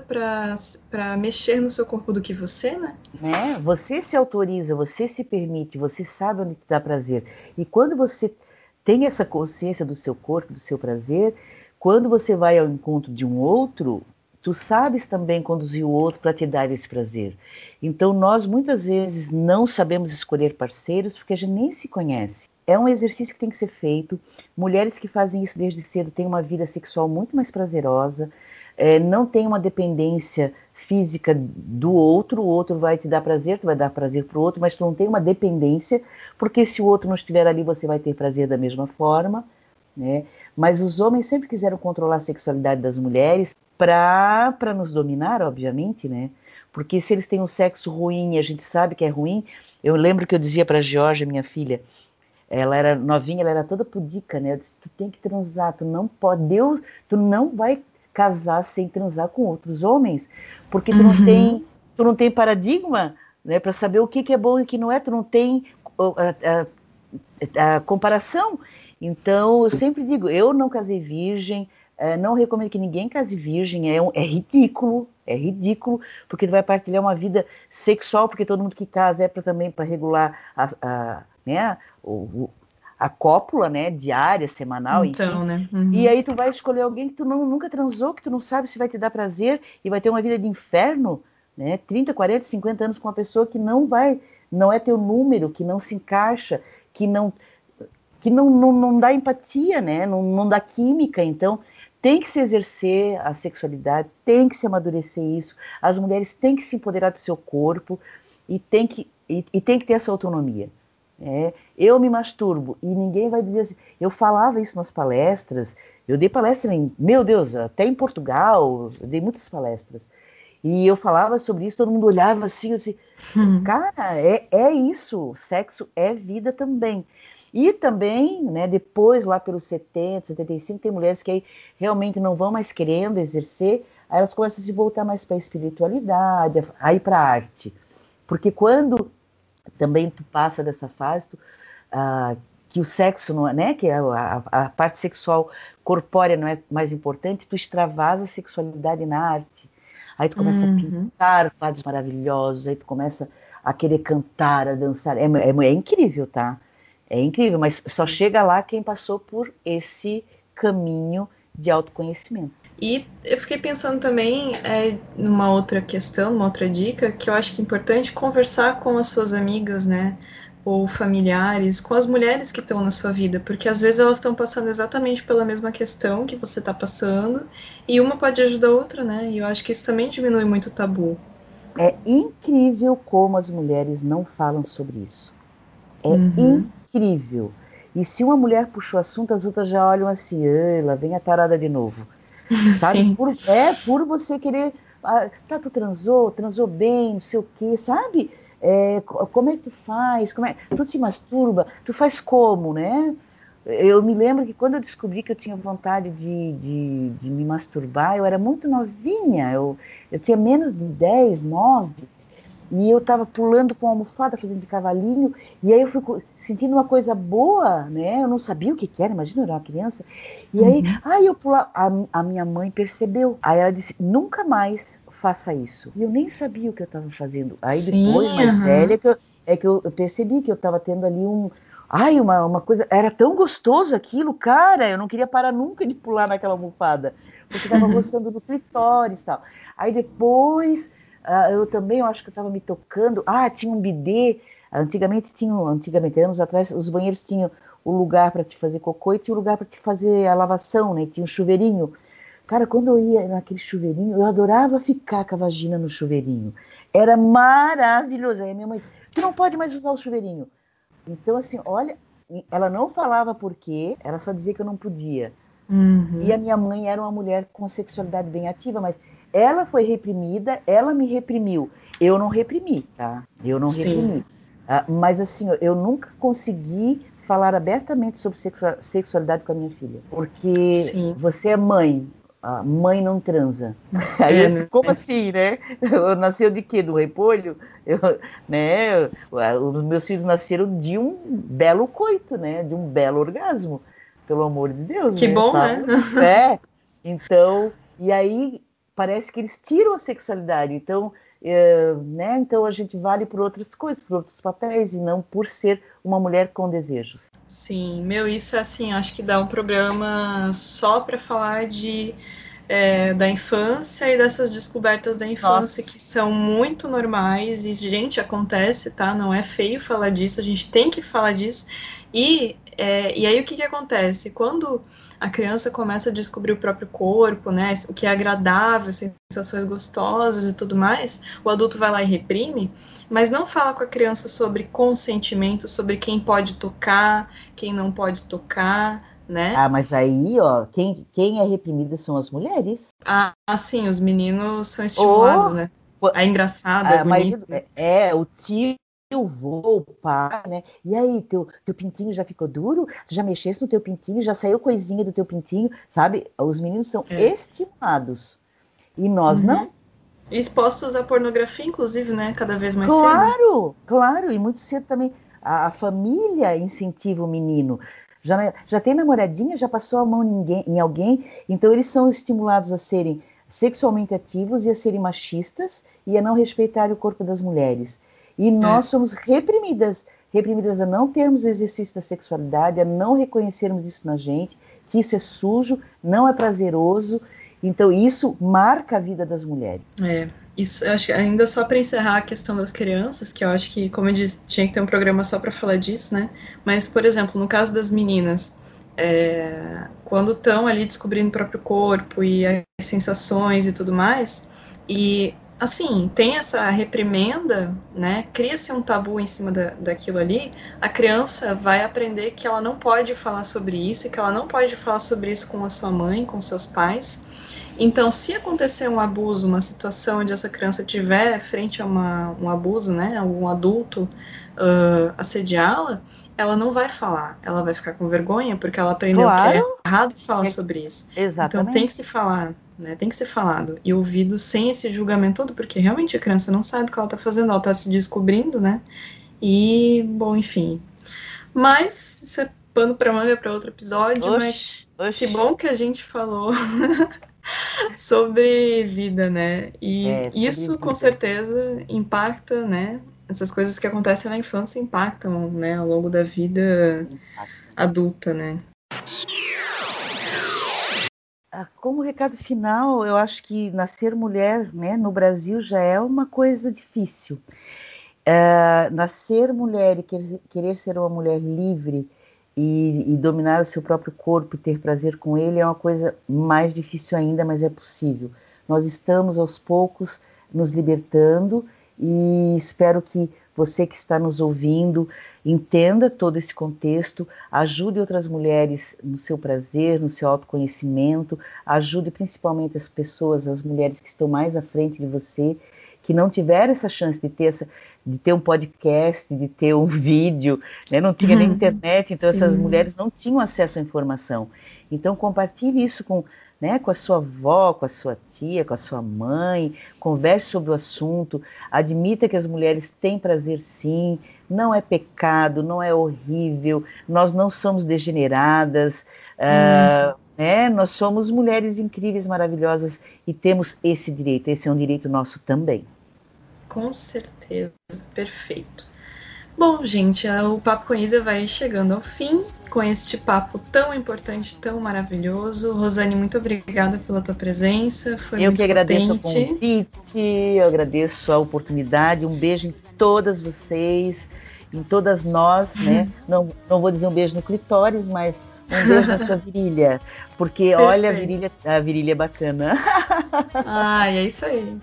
S2: para mexer no seu corpo do que você, né?
S3: né? Você se autoriza, você se permite, você sabe onde te dá prazer. E quando você tem essa consciência do seu corpo, do seu prazer, quando você vai ao encontro de um outro, tu sabes também conduzir o outro para te dar esse prazer. Então nós muitas vezes não sabemos escolher parceiros porque a gente nem se conhece. É um exercício que tem que ser feito. Mulheres que fazem isso desde cedo têm uma vida sexual muito mais prazerosa, é, não tem uma dependência física do outro, o outro vai te dar prazer, tu vai dar prazer para o outro, mas tu não tem uma dependência, porque se o outro não estiver ali, você vai ter prazer da mesma forma, né? Mas os homens sempre quiseram controlar a sexualidade das mulheres para para nos dominar, obviamente, né? Porque se eles têm um sexo ruim e a gente sabe que é ruim, eu lembro que eu dizia para a Georgia, minha filha, ela era novinha, ela era toda pudica, né? Eu disse, tu tem que transar, tu não pode, Deus, tu não vai casar sem transar com outros homens, porque tu, uhum. não, tem, tu não tem paradigma, né, para saber o que, que é bom e o que não é, tu não tem a, a, a comparação. Então, eu sempre digo, eu não casei virgem, não recomendo que ninguém case virgem, é, um, é ridículo, é ridículo, porque tu vai partilhar uma vida sexual, porque todo mundo que casa é pra, também para regular a, a, né, o, a cópula, né, diária, semanal,
S2: então,
S3: enfim.
S2: Né? Uhum.
S3: E aí tu vai escolher alguém que tu não, nunca transou, que tu não sabe se vai te dar prazer e vai ter uma vida de inferno, né, trinta, quarenta, cinquenta anos com uma pessoa que não vai, não é teu número, que não se encaixa, que não, que não, não, não dá empatia, né, não, não dá química. Então tem que se exercer a sexualidade, tem que se amadurecer isso, as mulheres têm que se empoderar do seu corpo e tem que, e, e tem que ter essa autonomia. É, eu me masturbo e ninguém vai dizer assim. Eu falava isso nas palestras, eu dei palestra em, meu Deus, até em Portugal, eu dei muitas palestras. E eu falava sobre isso, todo mundo olhava assim, assim,
S2: Hum.
S3: cara, é, é isso, sexo é vida também. E também, né, depois, lá pelos setenta, setenta e cinco, tem mulheres que aí realmente não vão mais querendo exercer, aí elas começam a se voltar mais para a espiritualidade, aí para a arte. Porque quando também tu passa dessa fase, tu, ah, que o sexo, não é, né, que a, a, a parte sexual corpórea não é mais importante, tu extravasa a sexualidade na arte. Aí tu começa
S2: Uhum.
S3: a pintar quadros maravilhosos, aí tu começa a querer cantar, a dançar. É, é, é incrível, tá? É incrível, mas só chega lá quem passou por esse caminho de autoconhecimento.
S2: E eu fiquei pensando também é, numa outra questão, numa outra dica, que eu acho que é importante conversar com as suas amigas, né? Ou familiares, com as mulheres que estão na sua vida, porque às vezes elas estão passando exatamente pela mesma questão que você está passando, e uma pode ajudar a outra, né? E eu acho que isso também diminui muito o tabu.
S3: É incrível como as mulheres não falam sobre isso. É
S2: Uhum.
S3: incrível. E se uma mulher puxou o assunto, as outras já olham assim, lá vem a tarada de novo. Sabe?
S2: Sim.
S3: Por, é por você querer. Ah, tá, tu transou, transou bem, não sei o quê, sabe? É, como é que tu faz? Como é, tu se masturba? Tu faz como, né? Eu me lembro que quando eu descobri que eu tinha vontade de, de, de me masturbar, eu era muito novinha, eu, eu tinha menos de dez, nove, e eu estava pulando com a almofada, fazendo de cavalinho, e aí eu fui sentindo uma coisa boa, né? Eu não sabia o que, que era, imagina, eu era uma criança. E aí,
S2: Uhum.
S3: aí eu pulava, a, a minha mãe percebeu. Aí ela disse, nunca mais faça isso. E eu nem sabia o que eu estava fazendo. Aí depois,
S2: Sim,
S3: mais
S2: uhum.
S3: velha, que eu, é que eu, eu percebi que eu estava tendo ali um... Ai, uma, uma coisa... Era tão gostoso aquilo, cara, eu não queria parar nunca de pular naquela almofada, porque estava roçando no clitóris e tal. Aí depois... Uh, eu também, eu acho que eu estava me tocando. Ah, tinha um bidê. Antigamente tinha, antigamente, anos atrás, os banheiros tinham o lugar para te fazer cocô e tinha o lugar para te fazer a lavação, né? Tinha um chuveirinho. Cara, quando eu ia naquele chuveirinho, eu adorava ficar com a vagina no chuveirinho. Era maravilhoso. Aí a minha mãe disse, tu não pode mais usar o chuveirinho. Então, assim, olha, ela não falava por quê, ela só dizia que eu não podia.
S2: Uhum.
S3: E a minha mãe era uma mulher com sexualidade bem ativa, mas ela foi reprimida, ela me reprimiu. Eu não reprimi, tá? Eu não
S2: Sim.
S3: reprimi. Ah, mas assim, eu nunca consegui falar abertamente sobre sexualidade com a minha filha. Porque
S2: Sim.
S3: você é mãe, a mãe não transa. Aí
S2: É,
S3: eu disse,
S2: né?
S3: como assim, né? Eu nasceu de quê? Do repolho? Eu, né? Os meus filhos nasceram de um belo coito, né? De um belo orgasmo. Pelo amor de Deus,
S2: Que
S3: né?
S2: bom, né?
S3: Tava, é. Então, e aí parece que eles tiram a sexualidade. Então, é, né? Então a gente vale por outras coisas, por outros papéis, e não por ser uma mulher com desejos.
S2: Sim, meu, isso é assim, acho que dá um programa só para falar de é, da infância e dessas descobertas da infância
S3: Nossa.
S2: que são muito normais e, gente, acontece, tá? Não é feio falar disso, a gente tem que falar disso. E, é, e aí o que, que acontece? Quando a criança começa a descobrir o próprio corpo, né? O que é agradável, sensações gostosas e tudo mais, o adulto vai lá e reprime, mas não fala com a criança sobre consentimento, sobre quem pode tocar, quem não pode tocar, né?
S3: Ah, mas aí, ó, quem, quem é reprimida são as mulheres.
S2: Ah, sim, os meninos são estimulados,
S3: Ou
S2: né? É engraçado, é
S3: a maioria
S2: bonito.
S3: é, é o tio, o vô, o pai, né? E aí, teu, teu pintinho já ficou duro? Tu já mexeste no teu pintinho? Já saiu coisinha do teu pintinho? Sabe? Os meninos são
S2: É.
S3: estimulados. E nós
S2: Uhum.
S3: não.
S2: Expostos à pornografia, inclusive, né? Cada vez mais
S3: Claro,
S2: cedo.
S3: claro. E muito cedo também. A, a família incentiva o menino. Já, já tem namoradinha, já passou a mão em, ninguém, em alguém. Então, eles são estimulados a serem sexualmente ativos e a serem machistas e a não respeitar o corpo das mulheres. E nós
S2: É.
S3: somos reprimidas, reprimidas a não termos exercício da sexualidade, a não reconhecermos isso na gente, que isso é sujo, não é prazeroso. Então, isso marca a vida das mulheres.
S2: É. Isso, eu acho que ainda só para encerrar a questão das crianças, que eu acho que, como eu disse, tinha que ter um programa só para falar disso, né? Mas, por exemplo, no caso das meninas, é, quando estão ali descobrindo o próprio corpo e as sensações e tudo mais, e assim, tem essa reprimenda, né? Cria-se um tabu em cima da, daquilo ali. A criança vai aprender que ela não pode falar sobre isso e que ela não pode falar sobre isso com a sua mãe, com seus pais. Então, se acontecer um abuso, uma situação onde essa criança estiver frente a uma, um abuso, né? Algum adulto uh, assediá-la, ela não vai falar. Ela vai ficar com vergonha porque ela aprendeu
S3: Claro.
S2: que é errado falar
S3: É,
S2: sobre isso.
S3: exatamente.
S2: Então, tem que se falar. Né, tem que ser falado e ouvido sem esse julgamento todo, porque realmente a criança não sabe o que ela tá fazendo, ela tá se descobrindo, né? E, bom, enfim. Mas isso é pano pra manga para outro episódio,
S3: Oxe,
S2: mas
S3: oxe.
S2: que bom que a gente falou sobre vida, né? E
S3: É, sobre
S2: isso com
S3: vida.
S2: certeza impacta, né? Essas coisas que acontecem na infância impactam, né, ao longo da vida adulta, né?
S3: Como recado final, eu acho que nascer mulher, né, no Brasil já é uma coisa difícil. Uh, nascer mulher e querer, querer ser uma mulher livre e, e dominar o seu próprio corpo e ter prazer com ele é uma coisa mais difícil ainda, mas é possível. Nós estamos aos poucos nos libertando e espero que você que está nos ouvindo entenda todo esse contexto, ajude outras mulheres no seu prazer, no seu autoconhecimento, ajude principalmente as pessoas, as mulheres que estão mais à frente de você, que não tiveram essa chance de ter, essa, de ter um podcast, de ter um vídeo, né? Não tinha nem internet, então Sim. essas mulheres não tinham acesso à informação. Então compartilhe isso com, né, com a sua avó, com a sua tia, com a sua mãe, converse sobre o assunto, admita que as mulheres têm prazer sim, não é pecado, não é horrível, nós não somos degeneradas, hum. uh, né, nós somos mulheres incríveis, maravilhosas e temos esse direito, esse é um direito nosso também.
S2: Com certeza, perfeito. Bom, gente, o Papo com Isa vai chegando ao fim, com este papo tão importante, tão maravilhoso. Rosane, muito obrigada pela tua presença, foi
S3: eu
S2: muito
S3: que agradeço
S2: potente.
S3: o convite, eu agradeço a oportunidade, um beijo em todas vocês, em todas nós, né? Não, não vou dizer um beijo no clitóris, mas um beijo na sua virilha, porque Perfeito. Olha, a virilha, a virilha é bacana.
S2: Ai, é isso aí.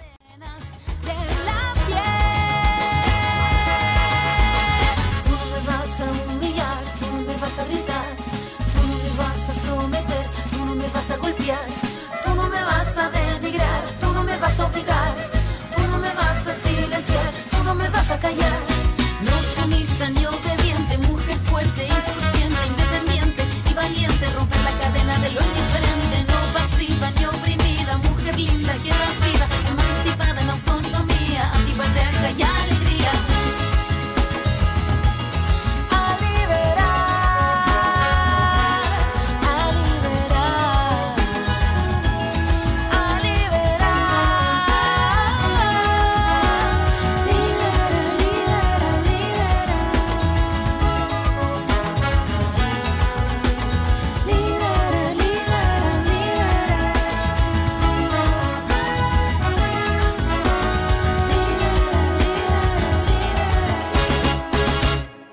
S1: A gritar, tú no me vas a someter, tú no me vas a golpear, tú no me vas a denigrar, tú no me vas a obligar, tú no me vas a silenciar, tú no me vas a callar. No sumisa ni obediente, mujer fuerte, insurgente, independiente y valiente, rompe